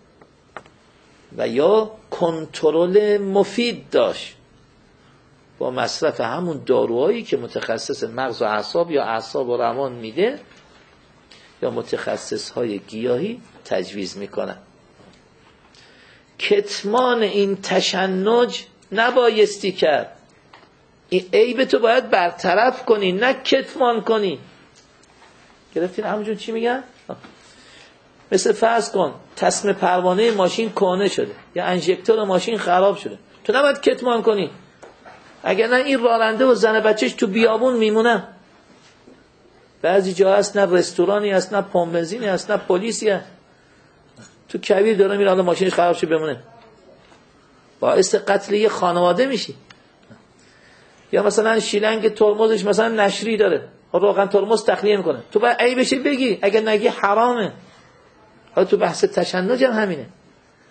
و یا کنترل مفید داشت با مصرف همون داروهایی که متخصص مغز و اعصاب یا اعصاب و روان میده یا متخصص های گیاهی تجویز میکنن. کتمان این تشنج نبایستی کرد. این عیب تو باید برطرف کنی، نه کتمان کنی. گرفتین همونجور چی میگن؟ مثل فرض کن تسمه پروانه ماشین کهنه شده یا انژکتور ماشین خراب شده، تو نباید کتمان کنی. اگر نه این راننده و زن بچهش تو بیابون میمونن. بعضی جا هست نه رستورانی هست، نه پمپ بنزینی هست، نه پلیسی هست، تو کویر داره میره، حالا ماشینش خراب شه بمونه، باعث قتل یه خانواده میشی. یا مثلا شیلنگ ترمزش مثلا نشری داره، روغن ترمز تخلیه میکنه، تو باید عیبش بگی، اگر نگی حرامه. حالا تو بحث تشنج هم همینه.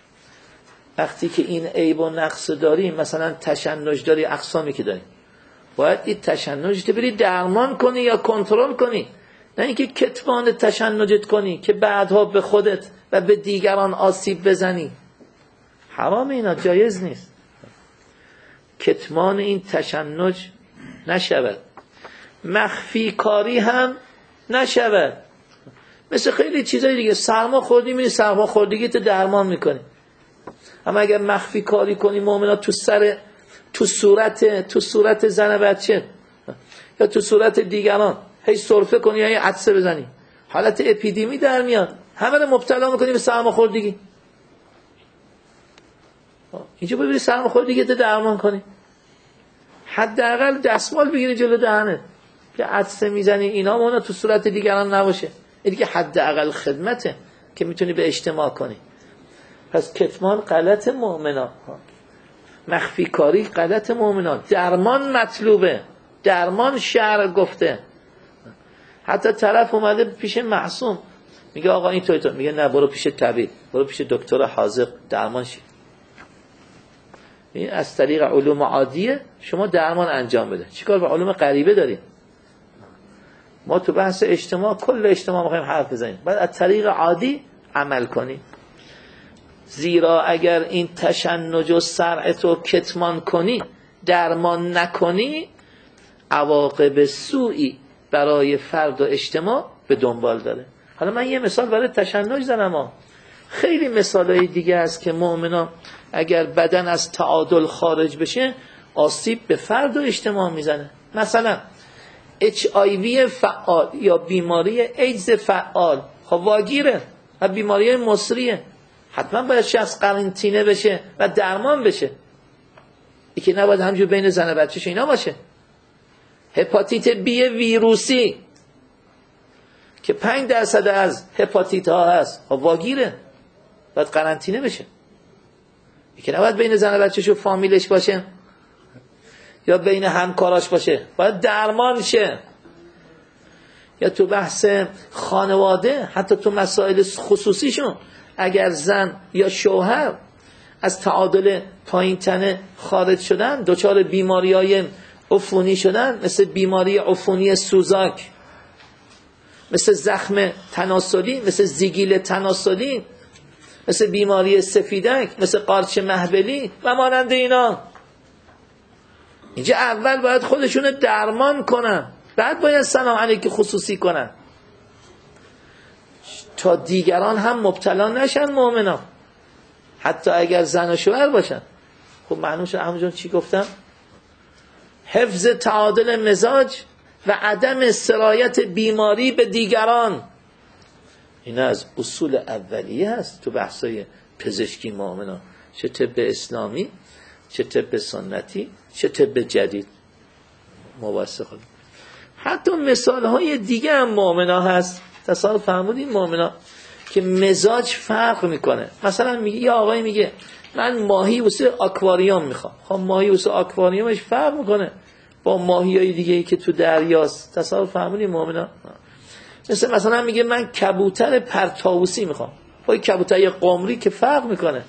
وقتی که این عیب و نقص داری، مثلا تشنج داری، اقسامی که داری، باید این تشنج تو بری درمان کنی یا کنترل کنی، نه اینکه کتمان تشنجت کنی که بعدها به خودت و به دیگران آسیب بزنی. حرام، اینا جایز نیست. کتمان این تشنج نشود، مخفی کاری هم نشود. مثل خیلی چیزای دیگه، سرما خوردی میری سرما خوردگی تو درمان میکنی، اما اگر مخفی کاری کنی مؤمنا تو صورت زن بچه یا تو صورت دیگران هی سرفه کنی یا عطسه بزنی، حالت اپیدمی در میاد، همه رو مبتلا میکنی به سرما خوردگی. اینجا ببینی سرما خوردگی تو درمان کنی، حداقل دستمال بگیری جلو دهنت که عطسه میزنی اینا مؤمنا تو صورت دیگران نباشه. این دیگه حداقل خدمته که میتونی به اجتماع کنی. پس کتمان غلط مؤمنا، مخفی کاری غلط مؤمنا، درمان مطلوبه، درمان شرع گفته. حتی طرف اومده پیش معصوم میگه آقا این طور میگه نه برو پیش طبیب، برو پیش دکتر حاذق درمان شی. این از طریق علوم عادیه شما درمان انجام بده، چیکار به علوم غریبه داریم؟ ما تو بحث اجتماع کل اجتماع میخوایم حرف بزنیم، باید از طریق عادی عمل کنیم. زیرا اگر این تشنج و صرعتو کتمان کنی، درمان نکنی، عواقب سوئی برای فرد و اجتماع به دنبال داره. حالا من یه مثال برای تشنج زدم، خیلی مثالای دیگه هست که مؤمنا اگر بدن از تعادل خارج بشه آسیب به فرد و اجتماع میزنه. مثلا HIV فعال یا بیماری ایدز فعال، خب واگیره و بیماری مصریه، حتما باید شخص قرنطینه بشه و درمان بشه. یکی نباید همجور بین زن و بچه‌ش اینا باشه. هپاتیت بی ویروسی که 5% از هپاتیت ها هست، خب واگیره، باید قرنطینه بشه. یکی نباید بین زن و بچه‌ش و فامیلش باشه یا بین همکاراش باشه، باید درمان شه. یا تو بحث خانواده، حتی تو مسائل خصوصیشون، اگر زن یا شوهر از تعادل پایین تنه خارج شدن، دچار بیماری‌های عفونی شدن، مثل بیماری عفونی سوزاک، مثل زخم تناسلی، مثل زیگیل تناسلی، مثل بیماری سفیدک، مثل قارچ محبلی و مانند اینا، اینجا اول باید خودشون درمان کنن، بعد باید سلام علیک خصوصی کنن تا دیگران هم مبتلا نشن مؤمنا، حتی اگر زن و شوهر باشن. خب معلوم شد همونجور چی گفتم، حفظ تعادل مزاج و عدم سرایت بیماری به دیگران، این از اصول اولیه هست تو بحثای پزشکی مؤمنا، چه طب اسلامی، چه طب سنتی، چه طب جدید. مباحثه خود حتی مثال های دیگه هم مؤمنا هست. تصور فرمودین مؤمنا که مزاج فرق میکنه. مثلا میگه یا آقای میگه من ماهی واسه آکواریوم میخوام، خب ماهی واسه آکواریومش فرق میکنه با ماهیای دیگه‌ای که تو دریاست. تصور فرمودین مؤمنا. مثلا میگه من کبوتر پرتاووسی میخوام، با کبوتر قمری که فرق میکنه.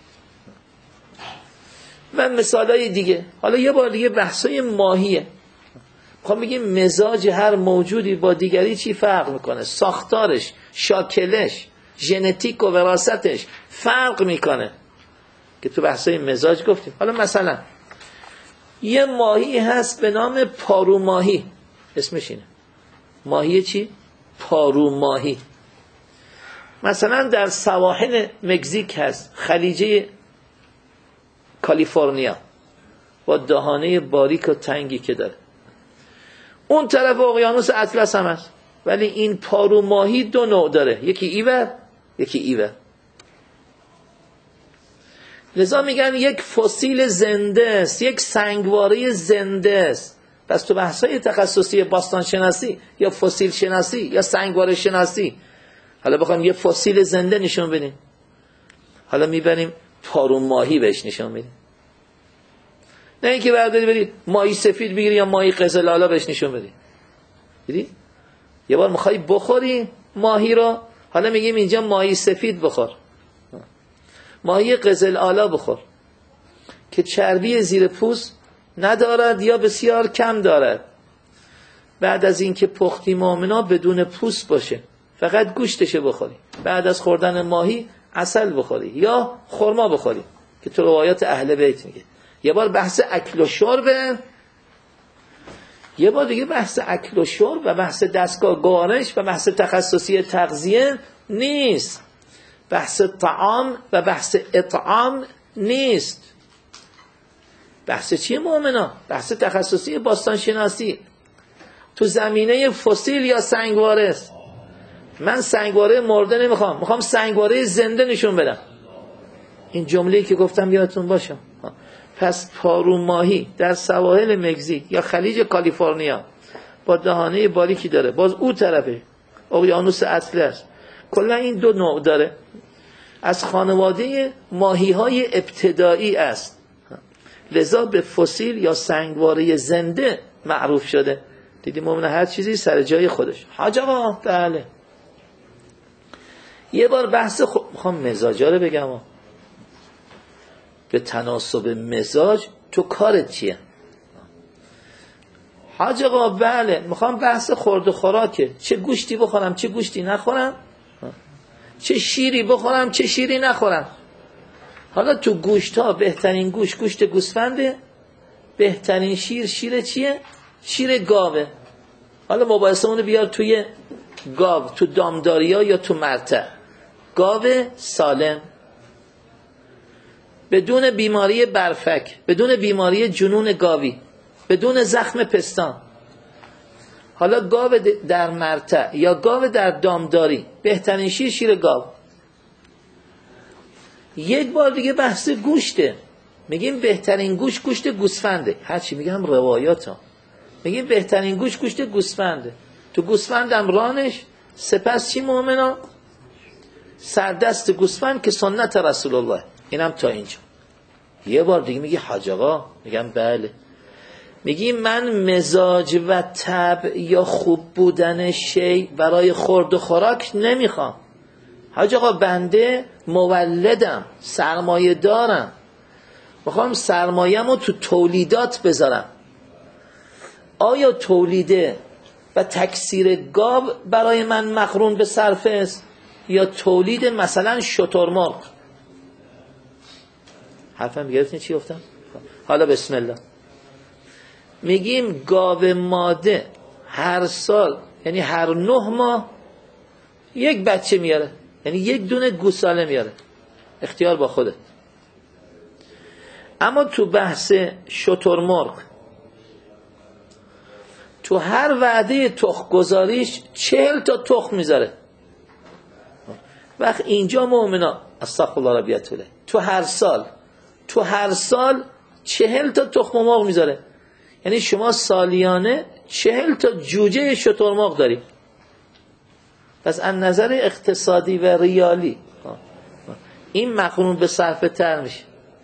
و مثالای دیگه. حالا یه بار دیگه بحثای ماهیه. میخوام بگیم مزاج هر موجودی با دیگری چی فرق میکنه، ساختارش، شاکلش، ژنتیک و وراثتش فرق میکنه که تو بحثای مزاج گفتیم. حالا مثلا یه ماهی هست به نام پارو ماهی، اسمش اینه، ماهی چی؟ پارو ماهی. مثلا در سواحل مکزیک هست، خلیج کالیفرنیا، با دهانه باریک و تنگی که داره. اون طرف اقیانوس اطلس هم هست، ولی این پارو ماهی دو نوع داره، یکی ایور یکی ایور. لذا میگن یک فسیل زنده است، یک سنگواره زنده است. پس تو بحثای تخصصی باستان شناسی یا فسیل شناسی یا سنگواره شناسی، حالا بخوام یه فسیل زنده نشون بدیم، حالا میبریم پارو ماهی بهش نشون بدیم. نه اینکه برداری برید ماهی سفید بگیری یا ماهی قزل آلا بهش نشون بدی. دیدی؟ یه بار میخوای بخوری ماهی رو، حالا میگیم اینجا ماهی سفید بخور، ماهی قزل آلا بخور که چربی زیر پوست ندارد یا بسیار کم دارد. بعد از اینکه پختی مؤمنا بدون پوست باشه، فقط گوشتشه بخوری. بعد از خوردن ماهی عسل بخوری یا خرما بخوری که تو روایات اهل بیت میگه. یه بار بحث اکل و شربه، یه بار دیگه بحث اکل و شرب و بحث دستگاه گوارش و بحث تخصصی تغذیه نیست. بحث طعام و بحث اطعام نیست. بحث چیه مؤمنا؟ بحث تخصصی باستانشناسی تو زمینه فسیل یا سنگواره است. من سنگواره مرده نمیخوام، میخوام سنگواره زنده نشون بدم. این جمله‌ای که گفتم یادتون باشه. پس پارو ماهی در سواحل مکزیک یا خلیج کالیفرنیا با دهانه باریکی داره، باز او طرفه اقیانوس اطلس، کلا این دو نوع داره، از خانواده ماهی‌های ابتدایی است، لذا به فسیل یا سنگواره زنده معروف شده. دیدی مؤمن هر چیزی سر جای خودش. حاج آقا بله. یه بار بحث میخوام مزاجا رو بگم به تناسب مزاج تو کارت چیه؟ حاج آقا بله میخوام بحث خورد و خوراکه، چه گوشتی بخورم چه گوشتی نخورم، چه شیری بخورم چه شیری نخورم. حالا تو گوشت ها بهترین گوشت گوسفنده، بهترین شیر چیه؟ شیر گاوه. حالا مباحثه اونو بیار توی گاو، تو دامداریا یا تو مرتع. گاو سالم بدون بیماری برفک، بدون بیماری جنون گاوی، بدون زخم پستان. حالا گاو در مرتع یا گاو در دامداری، بهترین شیر گاو. یک بار دیگه بحث گوشته، میگیم بهترین گوشت گوسفنده. هرچی میگم روایات ها، میگیم بهترین گوشت گوسفنده. تو گوسفندم رانش، سپس چی مؤمنا؟ سردست گوسفند که سنت رسول الله. اینم تا اینجا. یه بار دیگه میگی حاج آقا، میگم بله. میگی من مزاج و طبع یا خوب بودن شی برای خورد و خوراک نمیخوام. حاج آقا بنده مولدم، سرمایه دارم، میخوام سرمایه‌مو تو تولیدات بذارم. آیا تولیده و تکثیر گاو برای من مقرون به صرفه است یا تولید مثلا شترمرغ؟ حرفم گرفتین چی گفتم؟ حالا بسم الله. میگیم گاو ماده هر سال، یعنی هر 9 ماه یک بچه میاره، یعنی یک دونه گوساله میاره. اختیار با خودت. اما تو بحث شترمرغ، تو هر وعده تخم گذاریش 40 تا تخم میذاره. وقت اینجا مؤمنا استغفر الله ربی اتوله، تو هر سال 40 تا تخم مرغ میذاره. یعنی شما سالیانه 40 تا جوجه شترمرغ داری. پس از نظر اقتصادی و ریالی این مقرون به صرفه تر میشه.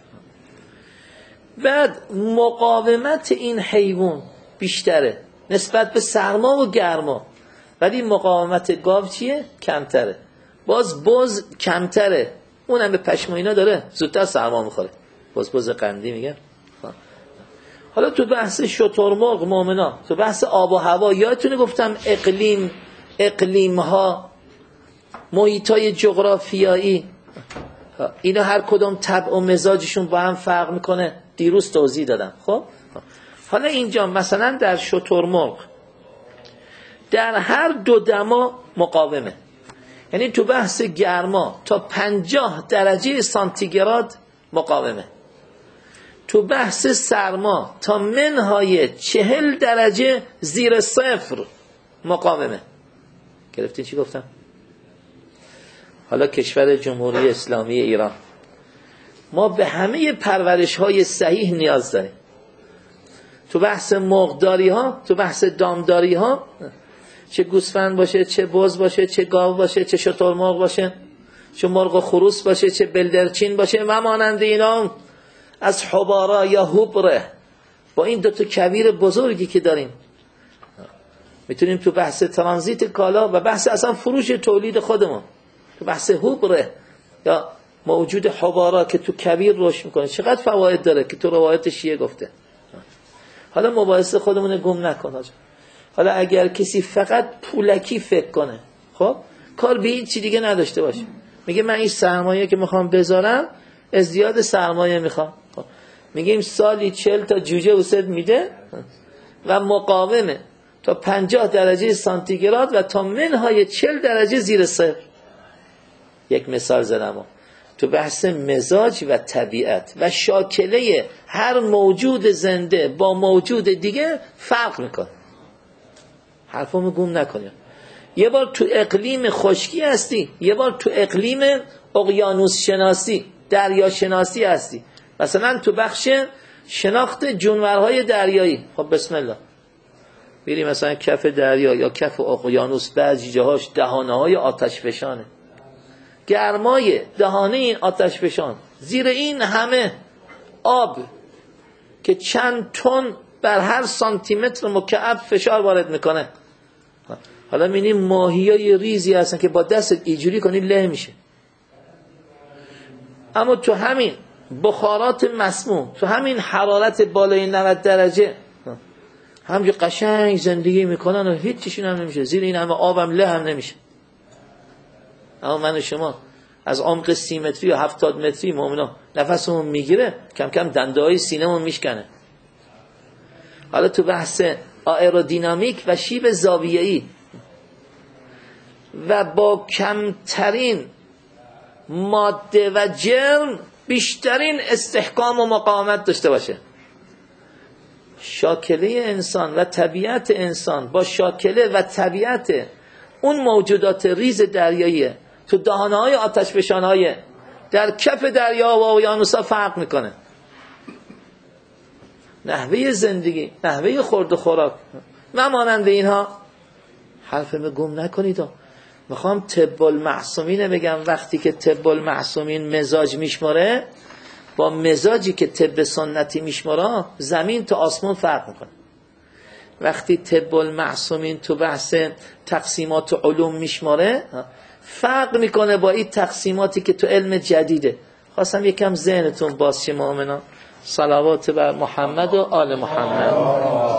بعد مقاومت این حیوان بیشتره نسبت به سرما و گرما، ولی مقاومت گاو چیه؟ کمتره. باز بز کمتره، اونم به پشم و اینا داره، زودتر سرما میخوره. بز قندی میگن. حالا تو بحث شترمرغ مؤمنا، تو بحث آب و هوا، یادتونه گفتم اقلیم ها، محیط های جغرافیایی، اینا هر کدوم طبع و مزاجشون با هم فرق میکنه. دیروز توضیح دادم. خب حالا اینجا مثلا در شترمرغ در هر 2 دما مقاومه، یعنی تو بحث گرما تا 50 درجه سانتیگراد مقاومه، تو بحث سرما تا منهای 40 درجه زیر صفر مقاومه. گرفتین چی گفتم؟ حالا کشور جمهوری اسلامی ایران، ما به همه پرورش های صحیح نیاز داریم. تو بحث مرغداری ها، تو بحث دامداری ها، چه گوسفند باشه، چه بز باشه، چه گاو باشه، چه شترمرغ باشه، چه مرغ و خروس باشه، چه بلدرچین باشه و مانند اینا، از حبارا یا هوبره، با این 2 تا کویر بزرگی که داریم میتونیم تو بحث ترانزیت کالا و بحث اصلا فروش تولید خودمون، تو بحث هوبره یا موجود حبارا که تو کویر رشد میکنه، چقدر فواید داره که تو روایت شیعه گفته. حالا مباحث خودمون گم نکن آجا. حالا اگر کسی فقط پولکی فکر کنه، خب کار به هیچ چی دیگه نداشته باشه، میگه من این سرمایه که میخوام بذارم ازدیاد سرمایه میخوام، خب میگیم سالی 40 تا جوجه وسط میده و مقاومه تا 50 درجه سانتیگراد و تا منهای 40 درجه زیر صفر. یک مثال زدم تو بحث مزاج و طبیعت و شاکله هر موجود زنده با موجود دیگه فرق میکنه. حرفمو گم نکنیم. یه بار تو اقلیم خشکی هستی، یه بار تو اقلیم اقیانوس شناسی، دریا شناسی هستی. مثلا تو بخش شناخت جونورهای دریایی، خب بسم الله بیری مثلا کف دریا یا کف اقیانوس، بعضی جاهاش دهانه های آتش فشانه، گرمای دهانه این آتش فشان، زیر این همه آب که چند تن بر هر سانتی متر مکعب فشار وارد میکنه. حالا می‌بینی ماهیای ریزی هستن که با دستت اینجوری کنی له میشه، اما تو همین بخارات مسموم، تو همین حرارت بالای 90 درجه همینجور قشنگ زندگی میکنن و هیچ چیشون هم نمیشه، زیر این همه آبم له هم نمیشه. اما من و شما از عمق 30 متری یا 70 متری مؤمنا نفسمون میگیره، کم کم دنده‌های سینه‌مون میشکنه. حالا تو بحث آئرودینامیک و شیب زاویه‌ای و با کمترین ماده و جرم بیشترین استحکام و مقاومت داشته باشه. شاکله انسان و طبیعت انسان با شاکله و طبیعت اون موجودات ریز دریایی تو دهانه‌های آتشفشان‌های در کف دریا و اقیانوس‌ها فرق میکنه. نحوه زندگی، نحوه خورد و خوراک و مانند اینها. حرفمو گم نکنید. میخوام طب المعصومین بگم، وقتی که طب المعصومین مزاج میشماره با مزاجی که طب سنتی میشماره زمین تا آسمان فرق میکنه. وقتی طب المعصومین تو بحث تقسیمات علوم میشماره فرق میکنه با این تقسیماتی که تو علم جدیده. خواستم یکم ذهنتون باز شه مؤمنان. صلوات بر محمد و آل محمد.